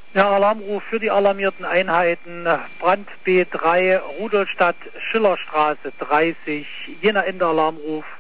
Ja, Alarmruf für die alarmierten Einheiten. Brand B3, Rudolstadt, Schillerstraße 30. Jener Ende Alarmruf.